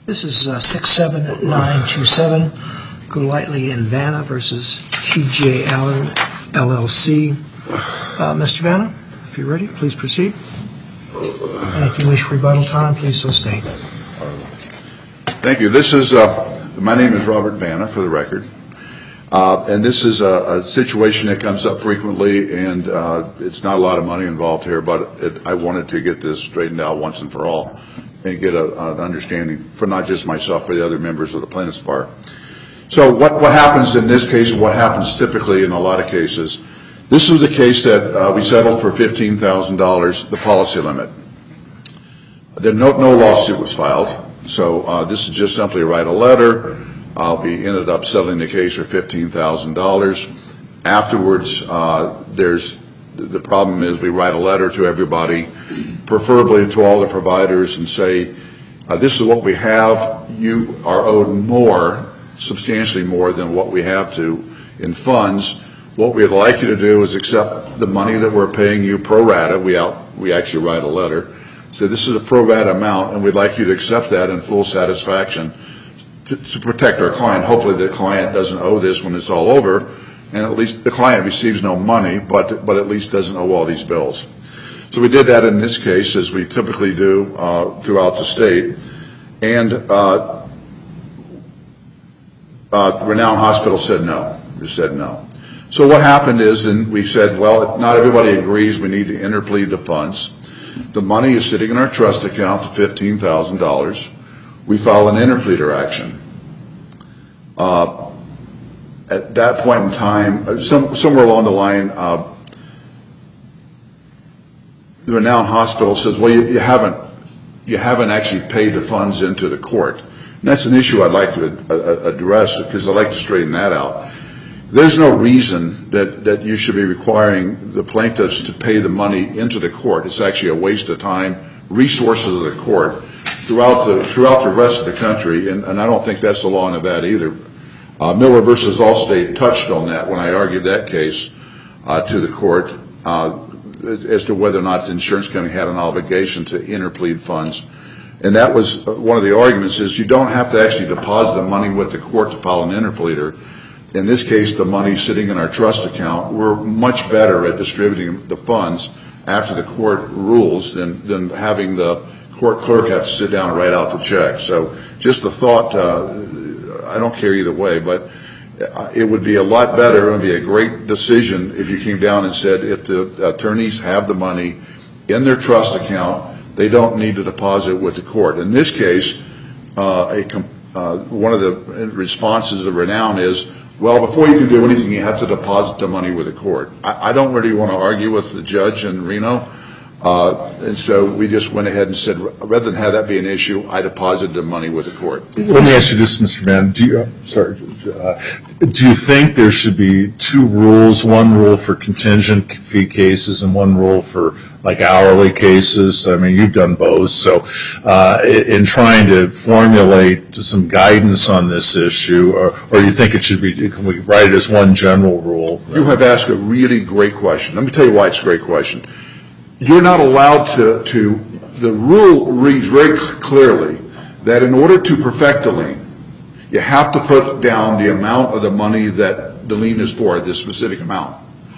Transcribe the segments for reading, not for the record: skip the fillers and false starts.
This is 67927, Golightly and Vanna versus T.J. Allen, LLC. Mr. Vanna, if you're ready, please proceed. And if you wish rebuttal time, please so state. Thank you. This is, my name is Robert Vanna, for the record. And this is a situation that comes up frequently, and it's not a lot of money involved here, but I wanted to get this straightened out once and for all and get an understanding for not just myself, but the other members of the plaintiff's bar. So what happens in this case, and what happens typically in a lot of cases, this was the case that we settled for $15,000, the policy limit. No lawsuit was filed, so this is just simply write a letter. We ended up settling the case for $15,000. Afterwards, the problem is we write a letter to everybody, preferably to all the providers, and say, this is what we have. You are owed more, substantially more than what we have to in funds. What we'd like you to do is accept the money that we're paying you pro rata. We actually write a letter. So this is a pro rata amount, and we'd like you to accept that in full satisfaction to protect our client. Hopefully the client doesn't owe this when it's all over, and at least the client receives no money, but at least doesn't owe all these bills. So we did that in this case, as we typically do throughout the state. And Renown Hospital said no. They said no. So what happened is, then we said, well, if not everybody agrees, we need to interplead the funds. The money is sitting in our trust account, $15,000. We file an interpleader action. At that point in time, somewhere along the line, the Renown Hospital says, well, you haven't actually paid the funds into the court. And that's an issue I'd like to address, because I'd like to straighten that out. There's no reason that you should be requiring the plaintiffs to pay the money into the court. It's actually a waste of time, resources of the court throughout the rest of the country, and I don't think that's the law in Nevada either. Miller versus Allstate touched on that when I argued that case to the court as to whether or not the insurance company had an obligation to interplead funds. And that was one of the arguments, is you don't have to actually deposit the money with the court to file an interpleader. In this case, the money sitting in our trust account, we're much better at distributing the funds after the court rules than having the court clerk have to sit down and write out the check. So just the thought, I don't care either way, but it would be a lot better, it would be a great decision if you came down and said, if the attorneys have the money in their trust account, they don't need to deposit with the court. In this case, one of the responses of Renown is, well, before you can do anything, you have to deposit the money with the court. I don't really want to argue with the judge in Reno, and so we just went ahead and said, rather than have that be an issue, I deposited the money with the court. Let me ask you this, Mr. Vann. Do you think there should be two rules, one rule for contingent fee cases and one rule for like hourly cases? I mean, you've done both. So in trying to formulate some guidance on this issue, or do you think it should be, can we write it as one general rule? You have asked a really great question. Let me tell you why it's a great question. You're not allowed to the rule reads very clearly that in order to perfect a lien, you have to put down the amount of the money that the lien is for, this specific amount.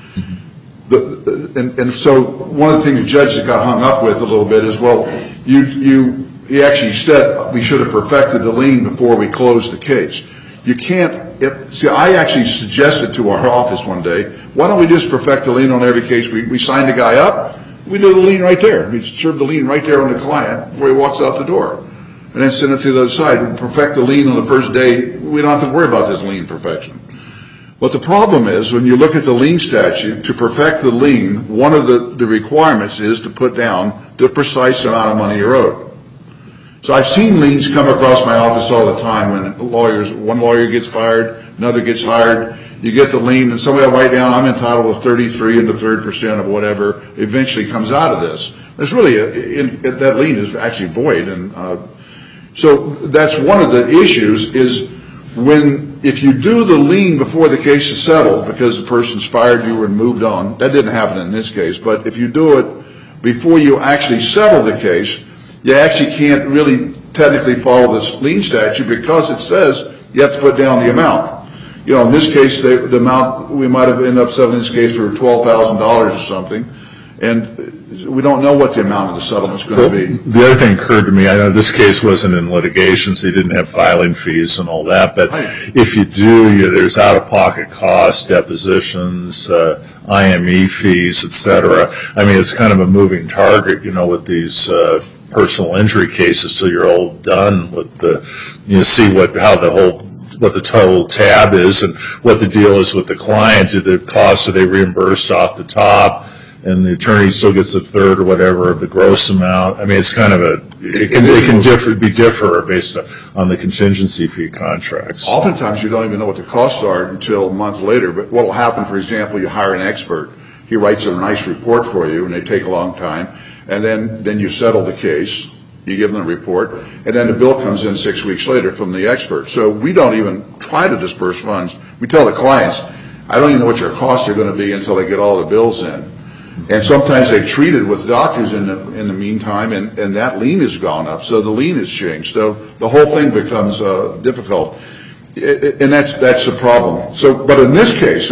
And so one of the things the judge got hung up with a little bit is, well, he actually said we should have perfected the lien before we closed the case. You can't. See, I actually suggested to our office one day, why don't we just perfect the lien on every case? We signed the guy up. We did the lien right there. We served the lien right there on the client before he walks out the door. And then send it to the other side. We perfect the lien on the first day. We don't have to worry about this lien perfection. But the problem is, when you look at the lien statute, to perfect the lien, one of the requirements is to put down the precise amount of money you're owed. So I've seen liens come across my office all the time when one lawyer gets fired, another gets hired. You get the lien, and somebody will write down, I'm entitled to 33 1/3% of whatever eventually comes out of this. That's really, that lien is actually void. And so that's one of the issues is if you do the lien before the case is settled because the person's fired you and moved on, that didn't happen in this case, but if you do it before you actually settle the case, you actually can't really technically follow this lien statute because it says you have to put down the amount. You know, in this case, the amount, we might have ended up settling this case for $12,000 or something, and we don't know what the amount of the settlement's going to be. The other thing occurred to me, I know this case wasn't in litigation, so you didn't have filing fees and all that, but if you do, there's out-of-pocket costs, depositions, IME fees, et cetera. I mean, it's kind of a moving target, you know, with these personal injury cases till you're all done with the, you see what the total tab is and what the deal is with the client. Do the costs, are they reimbursed off the top? And the attorney still gets a third or whatever of the gross amount. I mean, it's kind of it can differ based on the contingency fee contracts. Oftentimes you don't even know what the costs are until a month later. But what will happen, for example, you hire an expert. He writes a nice report for you, and they take a long time. And then you settle the case. You give them the report. And then the bill comes in 6 weeks later from the expert. So we don't even try to disperse funds. We tell the clients, I don't even know what your costs are going to be until they get all the bills in. And sometimes they've treated with doctors in the meantime, and that lien has gone up, so the lien has changed. So the whole thing becomes difficult, and that's the problem. So, but in this case,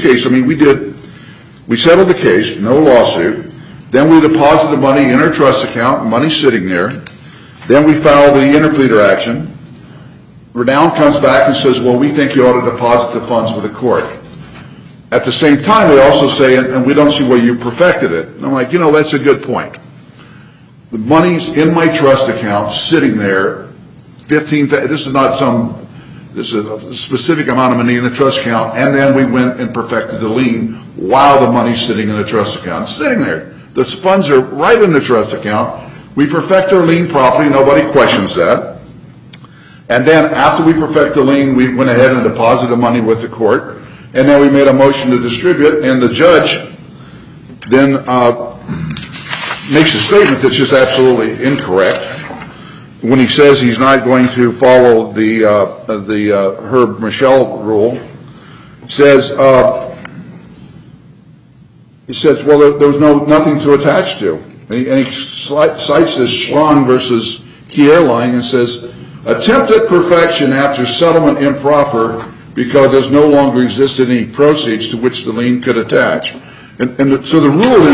we settled the case, no lawsuit. Then we deposit the money in our trust account, money sitting there. Then we file the interpleader action. Renown comes back and says, well, we think you ought to deposit the funds with the court. At the same time, they also say, and we don't see where you perfected it. And I'm like, you know, that's a good point. The money's in my trust account, sitting there, this is a specific amount of money in the trust account, and then we went and perfected the lien while the money's sitting in the trust account. It's sitting there. The funds are right in the trust account. We perfect our lien properly. Nobody questions that. And then after we perfect the lien, we went ahead and deposited the money with the court. And then we made a motion to distribute, and the judge then makes a statement that's just absolutely incorrect when he says he's not going to follow the Herb Michel rule. He says, well, there was nothing to attach to. And he cites this Schlong versus Key Airline and says, attempted perfection after settlement improper because there's no longer existed any proceeds to which the lien could attach. And so the rule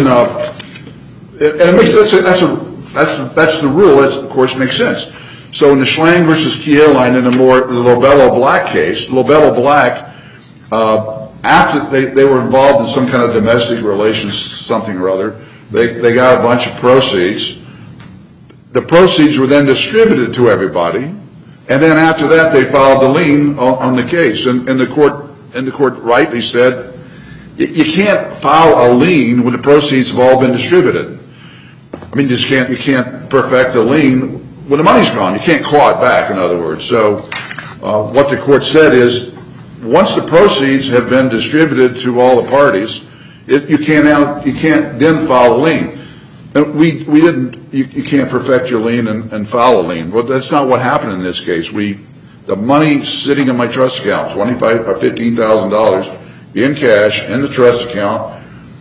that's the rule. That, of course, makes sense. So in the Schlang versus Key Airline, in the Lobello Black case, Lobello Black, after they were involved in some kind of domestic relations, something or other, they got a bunch of proceeds. The proceeds were then distributed to everybody. And then after that, they filed the lien on the case, and the court rightly said, you can't file a lien when the proceeds have all been distributed. I mean, you can't perfect a lien when the money's gone. You can't claw it back, in other words. So what the court said is, once the proceeds have been distributed to all the parties, you can't then file a lien. And we didn't. You can't perfect your lien and file a lien. Well, that's not what happened in this case. The money sitting in my trust account, $25,000 or $15,000 in cash in the trust account.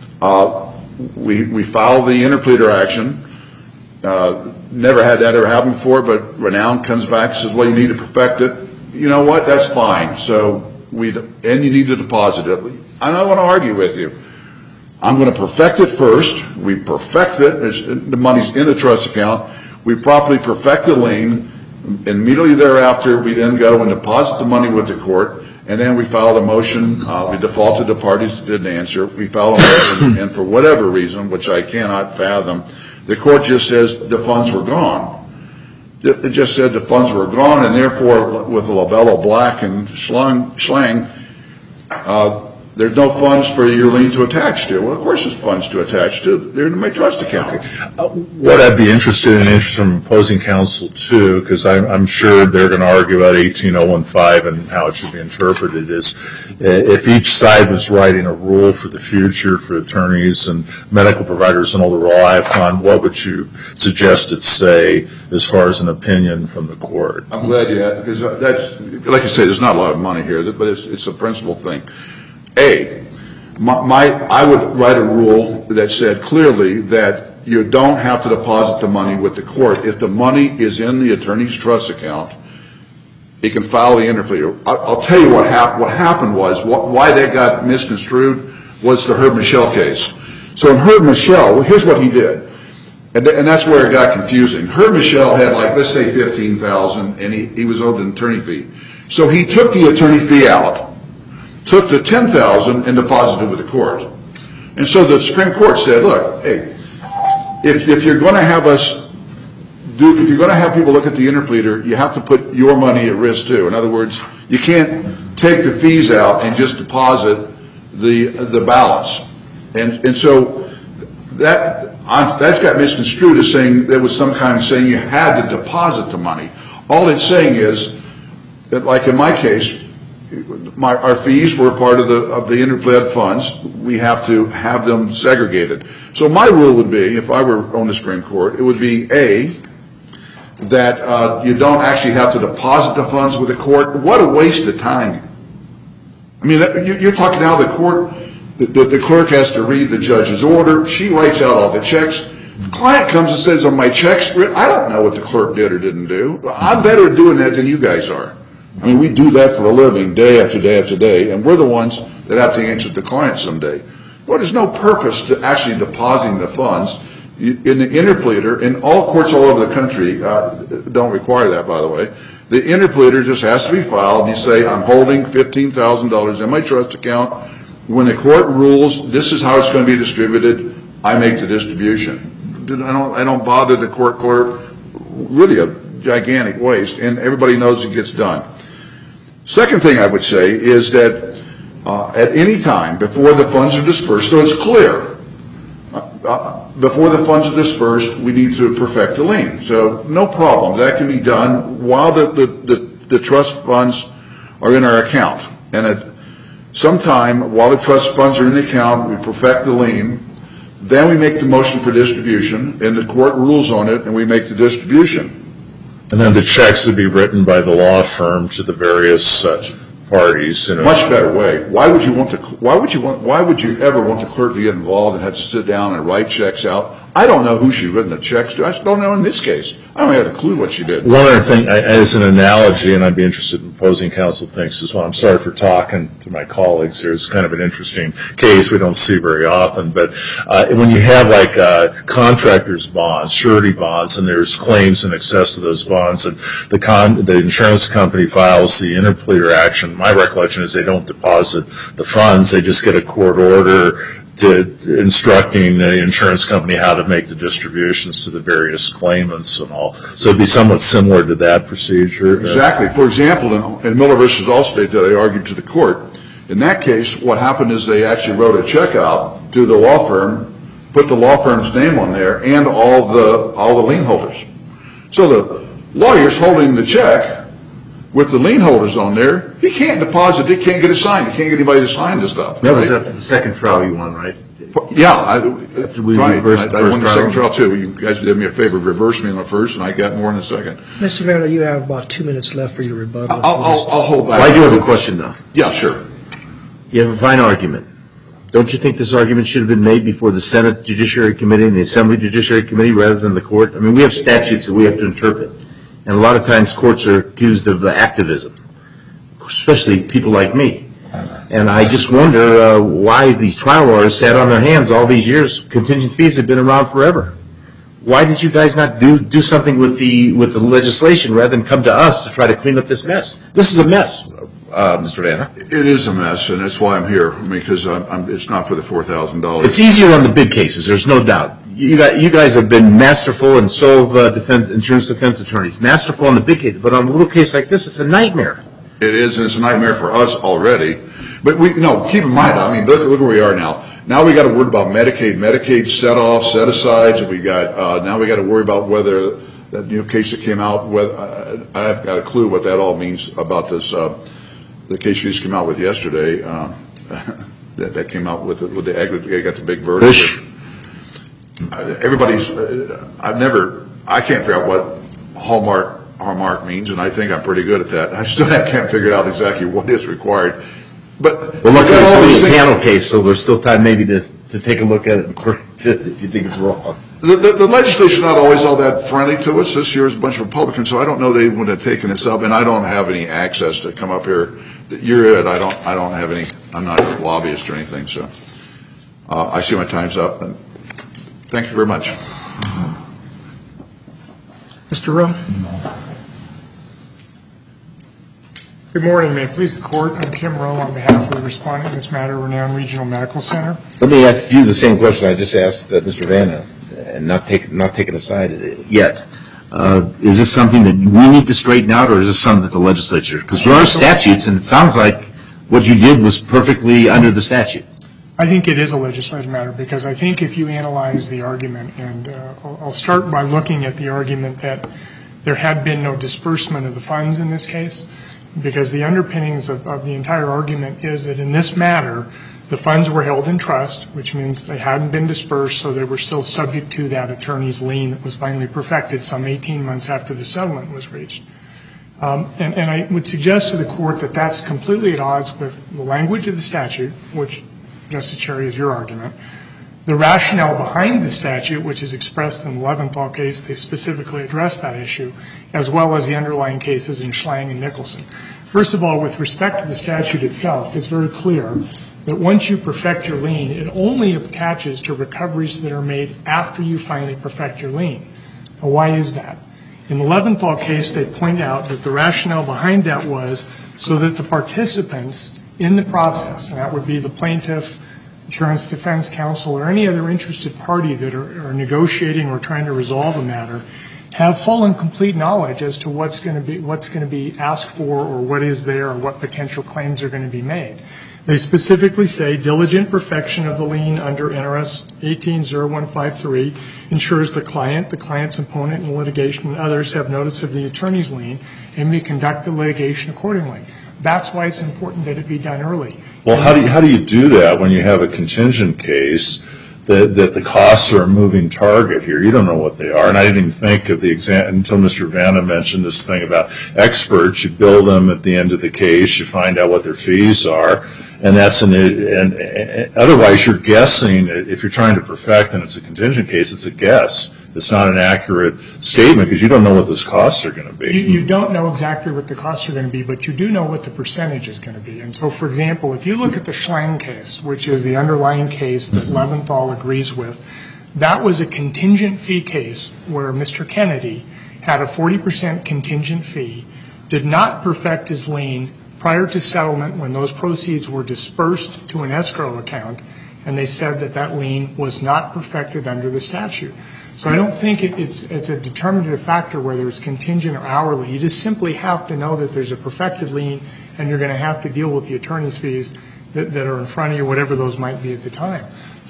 We filed the interpleader action. Never had that ever happen before, but Renown comes back and says, well, you need to perfect it. You know what? That's fine. So and you need to deposit it. I don't want to argue with you. I'm going to perfect it first. We perfect it. The money's in a trust account. We properly perfect the lien. Immediately thereafter, we then go and deposit the money with the court, and then we file the motion. We defaulted the parties that didn't answer. We file a motion, and for whatever reason, which I cannot fathom, the court just says the funds were gone. It just said the funds were gone, and therefore, with Lobello Black and Schlang, there's no funds for your lien to attach to. Well, of course there's funds to attach to. They're in my trust account. What I'd be interested in from opposing counsel, too, because I'm sure they're going to argue about 18015 and how it should be interpreted, is if each side was writing a rule for the future for attorneys and medical providers and all the rely upon, what would you suggest it say as far as an opinion from the court? I'm glad you asked, because that's, like I say, there's not a lot of money here, but it's a principal thing. I would write a rule that said clearly that you don't have to deposit the money with the court. If the money is in the attorney's trust account, he can file the interpleader. I'll tell you what happened. What happened was, why that got misconstrued was the Herb Michel case. So in Herb Michel, here's what he did. And that's where it got confusing. Herb Michel had, like, let's say $15,000, and he was owed an attorney fee. So he took the attorney fee out, took the $10,000 and deposited with the court. And so the Supreme Court said, look, hey, if you're going to have if you're going to have people look at the interpleader, you have to put your money at risk too. In other words, you can't take the fees out and just deposit the balance. And so that's got misconstrued as saying there was some kind of saying you had to deposit the money. All it's saying is that, like in my case, our fees were part of the interplead funds. We have to have them segregated. So my rule would be, if I were on the Supreme Court, it would be A, that you don't actually have to deposit the funds with the court. What a waste of time. I mean, you're talking now the court, the clerk has to read the judge's order. She writes out all the checks. The client comes and says, are my checks written? I don't know what the clerk did or didn't do. I'm better at doing that than you guys are. I mean, we do that for a living day after day after day, and we're the ones that have to answer the client someday. Well, there's no purpose to actually depositing the funds in the interpleader, and all courts all over the country don't require that, by the way. The interpleader just has to be filed, and you say, I'm holding $15,000 in my trust account. When the court rules, this is how it's going to be distributed, I make the distribution. I don't bother the court clerk. Really a gigantic waste, and everybody knows it gets done. Second thing I would say is that at any time before the funds are dispersed, so it's clear, before the funds are dispersed, we need to perfect the lien. So no problem. That can be done while the trust funds are in our account. And at some time, while the trust funds are in the account, we perfect the lien. Then we make the motion for distribution, and the court rules on it, and we make the distribution. And then the checks would be written by the law firm to the various parties. Much better way. Why would you ever want the clerk to get involved and have to sit down and write checks out? I don't know who she's written the checks to. I just don't know in this case. I don't have a clue what she did. One other thing, as an analogy, and I'd be interested in opposing counsel thinks as well. I'm sorry for talking to my colleagues here. It's kind of an interesting case we don't see very often. But when you have like contractors' bonds, surety bonds, and there's claims in excess of those bonds, and the insurance company files the interpleader action, my recollection is they don't deposit the funds. They just get a court order instructing the insurance company how to make the distributions to the various claimants and all. So it'd be somewhat similar to that procedure. Exactly. For example, in Miller versus Allstate that I argued to the court, in that case, what happened is they actually wrote a check out to the law firm, put the law firm's name on there, and all the lien holders. So the lawyer's holding the check with the lien holders on there. He can't deposit it, can't get it signed. He can't get anybody to sign this stuff. That was after the second trial you won, right? Yeah, I won the second trial too. You guys did me a favor, reversed me on the first, and I got more in the second. Mr. Vanna, you have about 2 minutes left for your rebuttal. I'll hold back. Well, I do have a question, though. Yeah, sure. You have a fine argument. Don't you think this argument should have been made before the Senate Judiciary Committee and the Assembly Judiciary Committee rather than the court? I mean, we have statutes that we have to interpret, and a lot of times courts are accused of activism, especially people like me. And I just wonder why these trial lawyers sat on their hands all these years. Contingent fees have been around forever. Why did you guys not do something with the legislation rather than come to us to try to clean up this mess? This is a mess, Mr. Vanna. It is a mess, and that's why I'm here. I mean, because it's not for the $4,000. It's easier on the big cases. There's no doubt. You guys have been masterful, and so have insurance defense attorneys. Masterful on the big cases, but on a little case like this, it's a nightmare. It is, and it's a nightmare for us already. But keep in mind, I mean, look where we are now. Now we got to worry about Medicaid set-offs, set-asides, and now we got to worry about whether that new case that came out, I've got a clue what that all means about this, the case you just came out with yesterday, that came out with the aggregate, they got the big verdict. I can't figure out what Hallmark means, and I think I'm pretty good at that. I still can't figure out exactly what is required. But well, luckily it's only a panel case, so there's still time maybe to take a look at it if you think it's wrong. The legislature's not always all that friendly to us. This year is a bunch of Republicans, so I don't know they would have taken this up, and I don't have any access to come up here. You're it. I don't have any. I'm not a lobbyist or anything, so I see my time's up. And thank you very much. Mr. Rowe? Good morning. May it please the Court. I'm Kim Rowe on behalf of the respondent in this matter, Renown Regional Medical Center. Let me ask you the same question I just asked Mr. Vanna, and not taken aside yet. Is this something that we need to straighten out, or is this something that the legislature? Because there are statutes, and it sounds like what you did was perfectly under the statute. I think it is a legislative matter, because I think if you analyze the argument, and I'll start by looking at the argument that there had been no disbursement of the funds in this case, because the underpinnings of the entire argument is that in this matter, the funds were held in trust, which means they hadn't been dispersed, so they were still subject to that attorney's lien that was finally perfected some 18 months after the settlement was reached. And I would suggest to the Court that that's completely at odds with the language of the statute, which, Justice Cherry, is your argument. The rationale behind the statute, which is expressed in the Leventhal case, they specifically address that issue, as well as the underlying cases in Schlang and Nicholson. First of all, with respect to the statute itself, it's very clear that once you perfect your lien, it only attaches to recoveries that are made after you finally perfect your lien. Now, why is that? In the Leventhal case, they point out that the rationale behind that was so that the participants in the process, and that would be the plaintiff, insurance defense counsel, or any other interested party that are negotiating or trying to resolve a matter, have full and complete knowledge as to what's going to be asked for, or what is there, or what potential claims are going to be made. They specifically say diligent perfection of the lien under NRS 180153 ensures the client's opponent in litigation, and others have notice of the attorney's lien and may conduct the litigation accordingly. That's why it's important that it be done early. Well, how do you do that when you have a contingent case that the costs are a moving target here? You don't know what they are. And I didn't even think of the example until Mr. Vanna mentioned this thing about experts. You bill them at the end of the case. You find out what their fees are. And otherwise you're guessing. If you're trying to perfect and it's a contingent case, it's a guess. It's not an accurate statement because you don't know what those costs are going to be. You don't know exactly what the costs are going to be, but you do know what the percentage is going to be. And so, for example, if you look at the Schlang case, which is the underlying case that Leventhal agrees with, that was a contingent fee case where Mr. Kennedy had a 40% contingent fee, did not perfect his lien prior to settlement when those proceeds were dispersed to an escrow account, and they said that that lien was not perfected under the statute. So I don't think it's a determinative factor whether it's contingent or hourly. You just simply have to know that there's a perfected lien, and you're going to have to deal with the attorney's fees that are in front of you, whatever those might be at the time.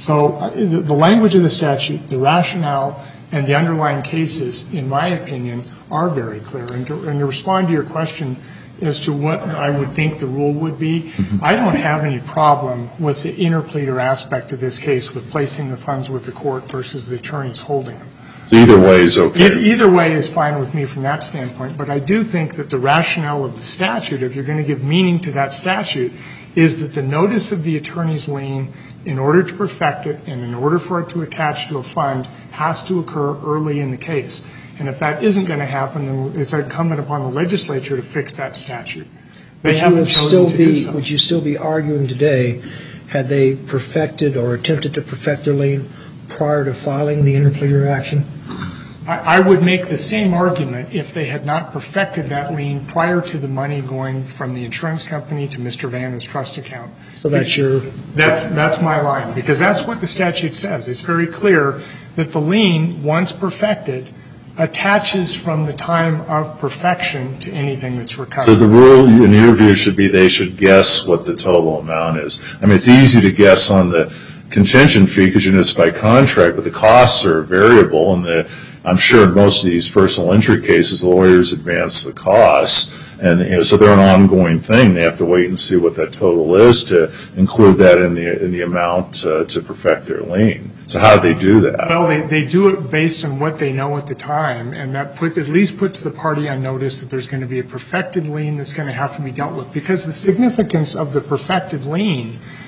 So the language of the statute, the rationale, and the underlying cases, in my opinion, are very clear. And to respond to your question as to what I would think the rule would be, I don't have any problem with the interpleader aspect of this case with placing the funds with the court versus the attorneys holding them. So either way is okay. Either way is fine with me from that standpoint, but I do think that the rationale of the statute, if you're going to give meaning to that statute, is that the notice of the attorney's lien, in order to perfect it and in order for it to attach to a fund, has to occur early in the case. And if that isn't going to happen, then it's incumbent upon the legislature to fix that statute. They haven't chosen to do so. Would you still be arguing today, had they perfected or attempted to perfect their lien prior to filing the interpleader action? I would make the same argument if they had not perfected that lien prior to the money going from the insurance company to Mr. Vanna's trust account. So that's your... That's my line, because that's what the statute says. It's very clear that the lien, once perfected, attaches from the time of perfection to anything that's recovered. So the rule, in your view, should be they should guess what the total amount is. I mean, it's easy to guess on the contingent fee because you know it's by contract, but the costs are variable, and I'm sure in most of these personal injury cases, the lawyers advance the costs, and so they're an ongoing thing. They have to wait and see what that total is to include that in the amount to perfect their lien. So how do they do that? Well, they do it based on what they know at the time, and that at least puts the party on notice that there's going to be a perfected lien that's going to have to be dealt with, because the significance of the perfected lien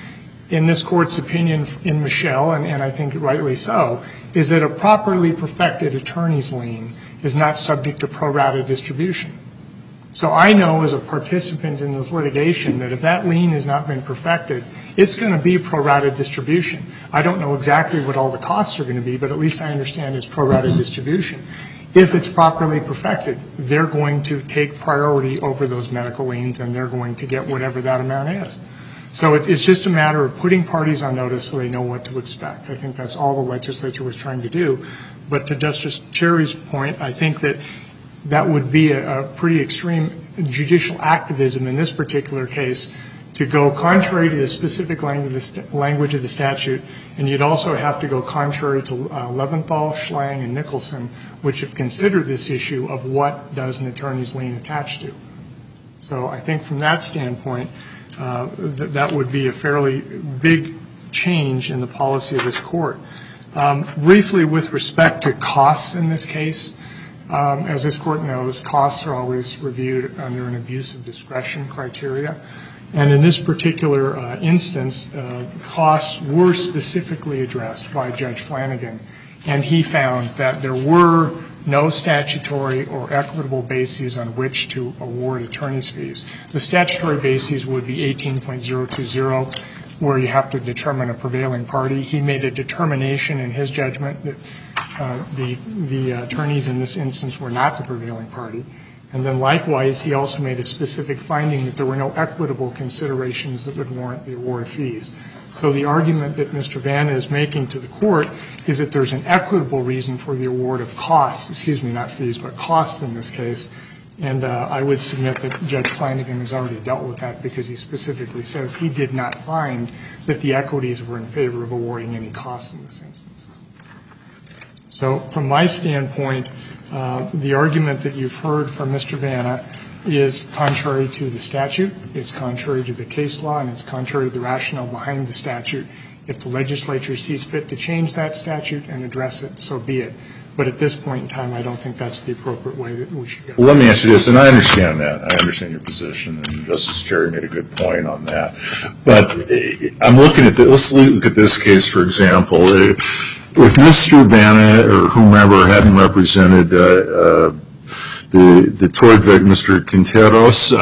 in this Court's opinion in Michelle, and I think rightly so, is that a properly perfected attorney's lien is not subject to pro rata distribution. So I know as a participant in this litigation that if that lien has not been perfected, it's going to be pro rata distribution. I don't know exactly what all the costs are going to be, but at least I understand it's pro rata distribution. If it's properly perfected, they're going to take priority over those medical liens, and they're going to get whatever that amount is. So it's just a matter of putting parties on notice so they know what to expect. I think that's all the legislature was trying to do. But to Justice Cherry's point, I think that that would be a pretty extreme judicial activism in this particular case to go contrary to the specific language of the statute, and you'd also have to go contrary to Leventhal, Schlang, and Nicholson, which have considered this issue of what does an attorney's lien attach to. So I think from that standpoint, that would be a fairly big change in the policy of this Court. Briefly, with respect to costs in this case, as this Court knows, costs are always reviewed under an abuse of discretion criteria. And in this particular instance, costs were specifically addressed by Judge Flanagan, and he found that there were no statutory or equitable bases on which to award attorney's fees. The statutory bases would be 18.020, where you have to determine a prevailing party. He made a determination in his judgment that the attorneys in this instance were not the prevailing party. And then likewise, he also made a specific finding that there were no equitable considerations that would warrant the award of fees. So the argument that Mr. Vanna is making to the Court is that there's an equitable reason for the award of costs, excuse me, not fees, but costs in this case. And I would submit that Judge Flanagan has already dealt with that because he specifically says he did not find that the equities were in favor of awarding any costs in this instance. So from my standpoint, the argument that you've heard from Mr. Vanna is contrary to the statute, it's contrary to the case law, and it's contrary to the rationale behind the statute. If the legislature sees fit to change that statute and address it, so be it. But at this point in time, I don't think that's the appropriate way that we should go. Well, let me ask you this, and I understand that. I understand your position, and Justice Cherry made a good point on that. But I'm looking at this. Let's look at this case, for example. If Mr. Vanna or whomever hadn't represented the tort victim, Mr. Quinteros,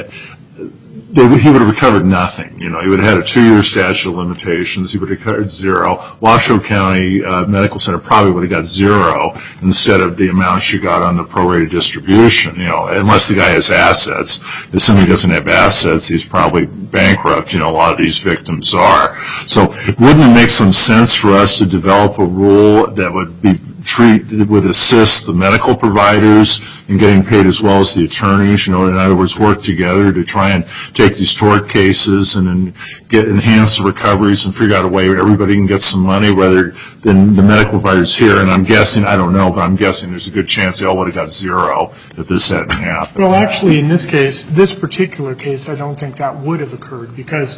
he would have recovered nothing. You know, he would have had a 2-year statute of limitations. He would have recovered zero. Washoe County Medical Center probably would have got zero instead of the amount you got on the prorated distribution, you know, unless the guy has assets. If somebody doesn't have assets, he's probably bankrupt. You know, a lot of these victims are. So wouldn't it make some sense for us to develop a rule that would would assist the medical providers in getting paid as well as the attorneys, you know, in other words, work together to try and take these tort cases and then enhance the recoveries and figure out a way where everybody can get some money rather than the medical providers here. And I'm guessing, I don't know, but I'm guessing there's a good chance they all would have got zero if this hadn't happened. Well, actually, in this case, this particular case, I don't think that would have occurred because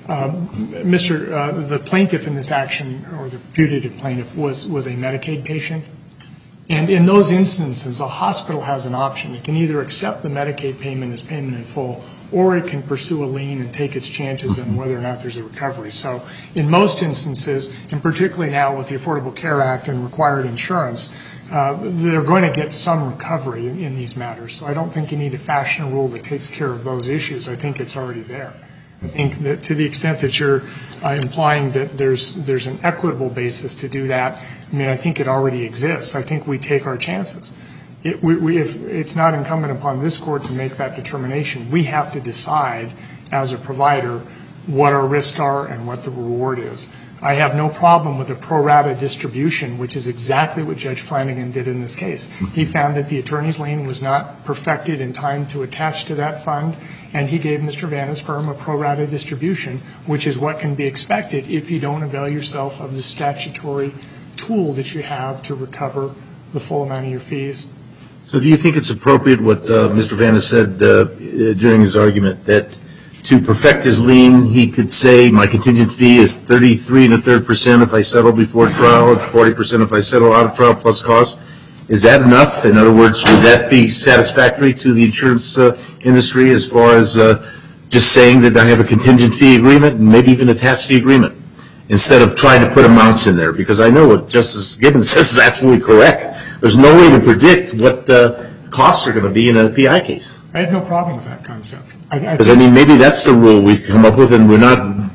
the plaintiff in this action, or the putative plaintiff, was a Medicaid patient. And in those instances, a hospital has an option. It can either accept the Medicaid payment as payment in full, or it can pursue a lien and take its chances on whether or not there's a recovery. So in most instances, and particularly now with the Affordable Care Act and required insurance, they're going to get some recovery in these matters. So I don't think you need to fashion a rule that takes care of those issues. I think it's already there. I think that to the extent that you're implying that there's an equitable basis to do that, I mean, I think it already exists. I think we take our chances. If it's not incumbent upon this Court to make that determination, we have to decide as a provider what our risks are and what the reward is. I have no problem with the pro rata distribution, which is exactly what Judge Flanagan did in this case. He found that the attorney's lien was not perfected in time to attach to that fund, and he gave Mr. Vanna's firm a pro rata distribution, which is what can be expected if you don't avail yourself of the statutory tool that you have to recover the full amount of your fees. So do you think it's appropriate what Mr. Vanna said during his argument, that to perfect his lien, he could say my contingent fee is 33 1/3% if I settle before trial, 40% if I settle out of trial plus costs? Is that enough? In other words, would that be satisfactory to the insurance industry as far as just saying that I have a contingent fee agreement and maybe even attach the agreement instead of trying to put amounts in there, because I know what Justice Gibbons says is absolutely correct. There's no way to predict what the costs are going to be in a PI case. I have no problem with that concept. Because, I mean, maybe that's the rule we've come up with, and we're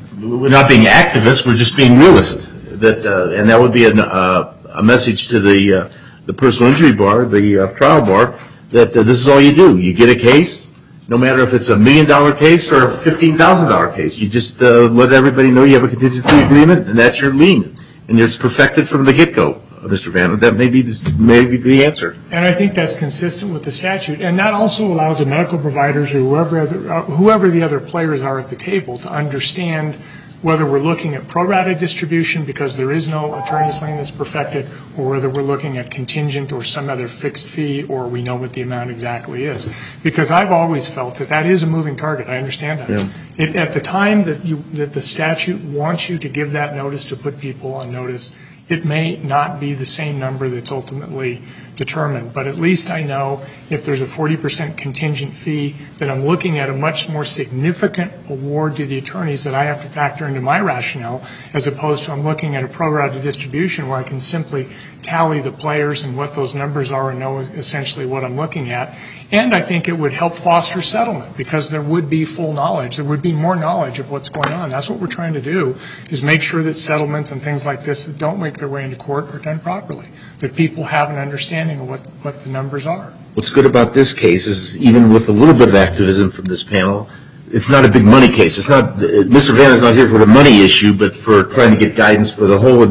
not being activists, we're just being realists. And that would be a message to the personal injury bar, the trial bar, that this is all you do. You get a case, no matter if it's $1 million case or a $15,000 case. You just let everybody know you have a contingent fee agreement, and that's your lien. And it's perfected from the get-go, Mr. Vanna. That may be the answer. And I think that's consistent with the statute. And that also allows the medical providers or whoever the other players are at the table to understand whether we're looking at pro rata distribution because there is no attorney's lien that's perfected, or whether we're looking at contingent or some other fixed fee, or we know what the amount exactly is. Because I've always felt that that is a moving target. I understand that. Yeah. At the time that the statute wants you to give that notice to put people on notice, it may not be the same number that's ultimately determined. But at least I know if there's a 40% contingent fee, that I'm looking at a much more significant award to the attorneys that I have to factor into my rationale, as opposed to I'm looking at a pro rata distribution where I can simply tally the players and what those numbers are and know essentially what I'm looking at. And I think it would help foster settlement because there would be full knowledge. There would be more knowledge of what's going on. That's what we're trying to do, is make sure that settlements and things like this that don't make their way into court are done properly, that people have an understanding of what the numbers are. What's good about this case is, even with a little bit of activism from this panel, it's not a big money case. It's not, Mr. Vanna's not here for the money issue, but for trying to get guidance for the whole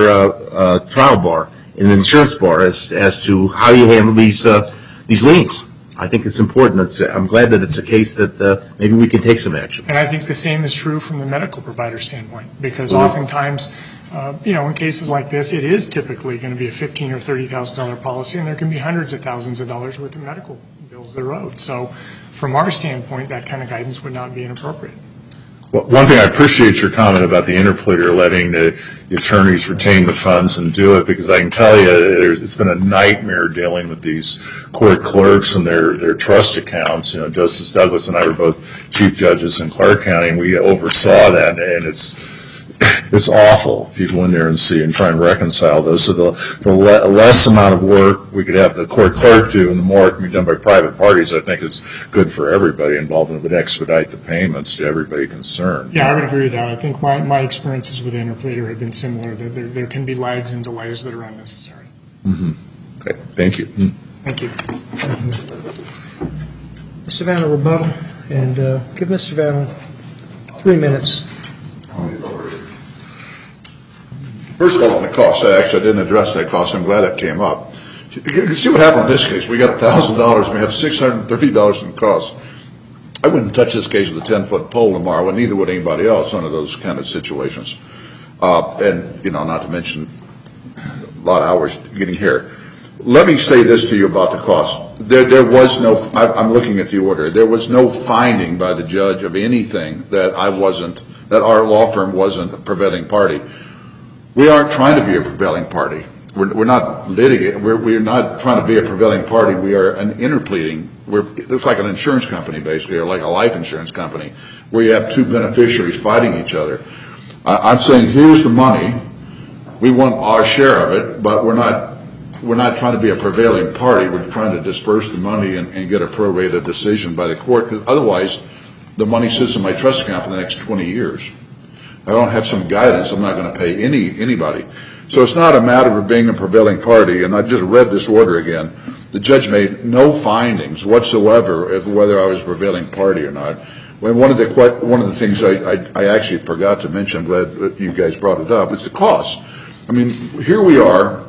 entire trial bar and the insurance bar as to how you handle these liens. I think it's important. I'm glad that it's a case that maybe we can take some action. And I think the same is true from the medical provider standpoint, because oftentimes, in cases like this, it is typically going to be a $15,000 or $30,000 policy, and there can be hundreds of thousands of dollars worth of medical bills that are owed. So from our standpoint, that kind of guidance would not be inappropriate. Well, one thing, I appreciate your comment about the interpleader letting the attorneys retain the funds and do it, because I can tell you it's been a nightmare dealing with these court clerks and their trust accounts. Justice Douglas and I were both chief judges in Clark County, and we oversaw that, and it's awful if you go in there and see and try and reconcile those. So the less amount of work we could have the court clerk do and the more it can be done by private parties, I think is good for everybody involved, and it would expedite the payments to everybody concerned. Yeah, I would agree with that. I think my experiences with interpleader have been similar, that there can be lags and delays that are unnecessary. Mm-hmm. Okay, thank you. Thank you. Mr. Vanna, rebuttal, and give Mr. Vanna 3 minutes. First of all, on the cost, I didn't address that cost. I'm glad that came up. You can see what happened in this case. We got $1,000. We have $630 in costs. I wouldn't touch this case with a 10-foot pole tomorrow, and neither would anybody else under those kind of situations. And, not to mention a lot of hours getting here. Let me say this to you about the cost. There was no, I'm looking at the order, there was no finding by the judge of anything that that our law firm wasn't a prevailing party. We aren't trying to be a prevailing party. We're not litigating. We're not trying to be a prevailing party. We are an interpleading. It's like an insurance company, basically, or like a life insurance company, where you have two beneficiaries fighting each other. I'm saying, here's the money. We want our share of it, but we're not trying to be a prevailing party. We're trying to disperse the money and get a prorated decision by the court, because otherwise the money sits in my trust account for the next 20 years. I don't have some guidance, I'm not going to pay anybody. So it's not a matter of being a prevailing party, and I just read this order again. The judge made no findings whatsoever of whether I was a prevailing party or not. One of the things I actually forgot to mention, I'm glad that you guys brought it up, is the cost. I mean, here we are,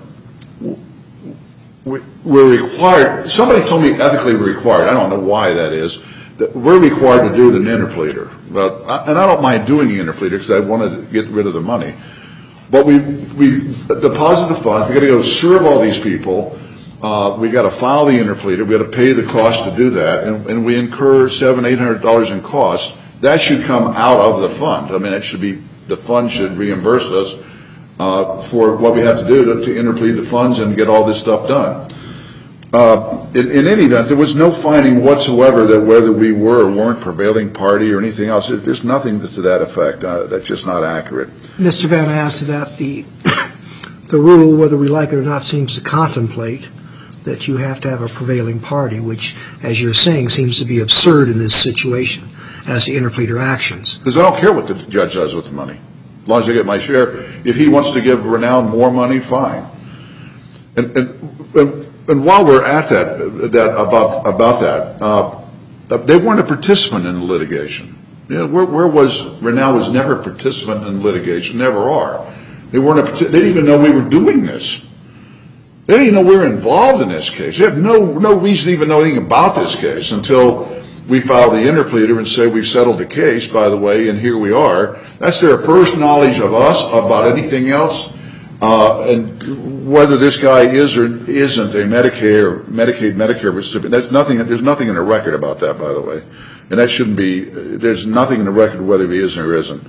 we're required, somebody told me ethically we're required, I don't know why that is, that we're required to do the interpleader. And I don't mind doing the interpleader because I want to get rid of the money. But we deposit the funds, we got to go serve all these people, we got to file the interpleader, we got to pay the cost to do that, and we incur $700-800 in cost. That should come out of the fund. I mean, it should be, the fund should reimburse us for what we have to do to interplead the funds and get all this stuff done. In any event, there was no finding whatsoever that whether we were or weren't prevailing party or anything else. There's nothing to that effect. That's just not accurate. Mr. Vanna, as to that, the rule, whether we like it or not, seems to contemplate that you have to have a prevailing party, which, as you're saying, seems to be absurd in this situation as to interpleader actions. Because I don't care what the judge does with the money, as long as I get my share. If he wants to give Renown more money, fine. And while we're at about that, they weren't a participant in the litigation. You know, where was Renown? Was never a participant in litigation, never are. They didn't even know we were doing this. They didn't even know we were involved in this case. They have no reason to even know anything about this case until we file the interpleader and say we've settled the case, by the way, and here we are. That's their first knowledge of us about anything else. And whether this guy is or isn't a Medicare recipient, there's nothing in the record about that, by the way. And that shouldn't be, there's nothing in the record whether he is or isn't.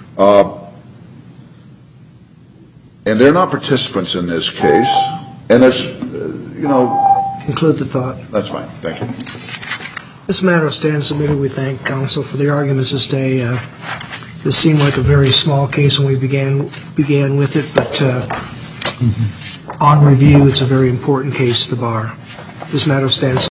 And they're not participants in this case. And there's, Conclude the thought. That's fine. Thank you. This matter stands submitted. We thank counsel for the arguments this day. This seemed like a very small case when we began with it, but on review, it's a very important case to the bar. This matter stands